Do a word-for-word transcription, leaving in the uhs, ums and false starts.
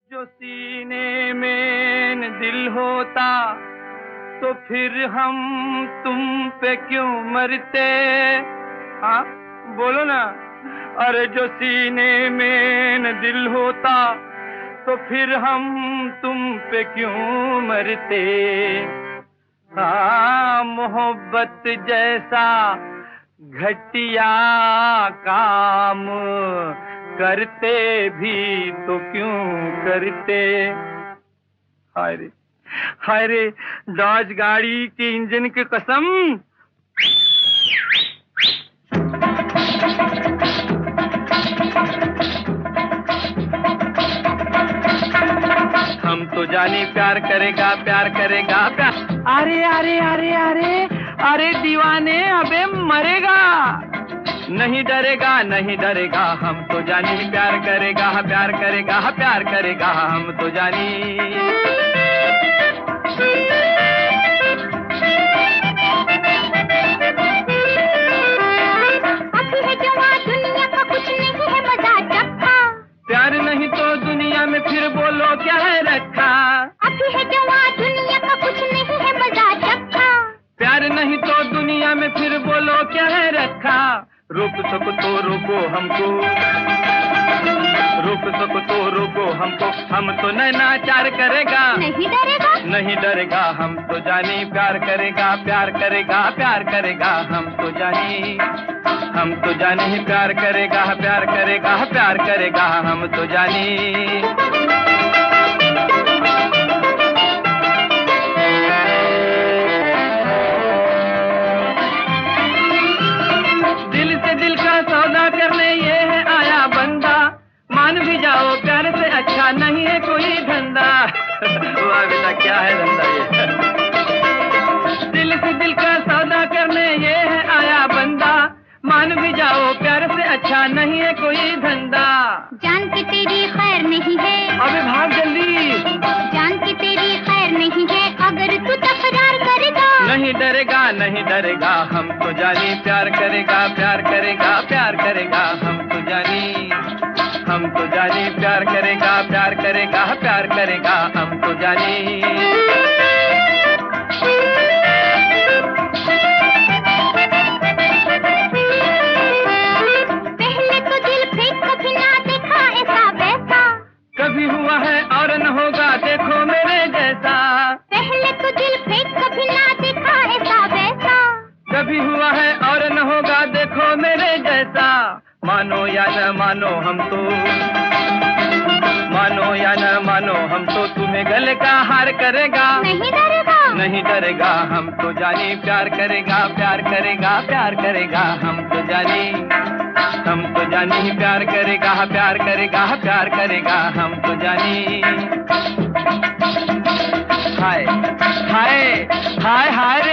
जो सीने में दिल होता तो फिर हम तुम पे क्यों मरते। हाँ बोलो ना। अरे जो सीने में दिल होता तो फिर हम तुम पे क्यों मरते। हाँ मोहब्बत जैसा घटिया काम करते भी तो क्यों करते। हाय रे हाय रे डॉज गाड़ी के इंजन की कसम। हम तो जानी प्यार करेगा प्यार करेगा प्यार। अरे अरे अरे अरे अरे दीवाने अबे मरेगा। नहीं डरेगा नहीं डरेगा हम तो जानी प्यार करेगा प्यार करेगा प्यार करेगा हम तो जानी। अभी है जवां दुनिया का कुछ नहीं है मजा चखा। प्यार नहीं तो दुनिया में फिर बोलो क्या है रखा। अभी है जवां दुनिया का कुछ नहीं है मजा चखा। प्यार नहीं तो दुनिया में फिर बोलो क्या है रखा। रोक सको तो रोको हमको रोक सको तो रोको हमको। हम तो नैनाचार करेगा नहीं डरेगा नहीं डरेगा हम तो जानी प्यार करेगा प्यार करेगा प्यार करेगा हम तो जानी। हम तो जानी प्यार करेगा प्यार करेगा प्यार करेगा हम तो जानी। अच्छा नहीं है कोई धंधा। वाह बेटा क्या है धंधा ये। दिल से दिल का सौदा करने ये है आया बंदा। मान भी जाओ प्यार से अच्छा नहीं है कोई धंधा। जान के तेरी खैर नहीं है। अबे भाग जल्दी। जान के तेरी खैर नहीं है अगर तू तकरार करेगा। नहीं डरेगा नहीं डरेगा हम तो जानी प्यार करेगा प्यार करेगा प्यार करेगा हम तो जानी। हम तो जानी प्यार करेगा प्यार करेगा प्यार करेगा हम तो जानी। पहले तो दिल फेंक कभी ना देखा ऐसा वैसा। कभी हुआ है और न होगा देखो मेरे जैसा। पहले तो दिल फेंक कभी ना देखा ऐसा वैसा। कभी हुआ है और न होगा देखो मेरे जैसा। मानो या न मानो हम तो मानो या न मानो हम तो तुम्हें गले का हार करेगा। नहीं डरेगा नहीं डरेगा हम तो जानी प्यार करेगा प्यार करेगा प्यार करेगा हम तो जानी। हम तो जानी प्यार करेगा प्यार करेगा प्यार करेगा हम तो जानी। हाय हाय हाय हाय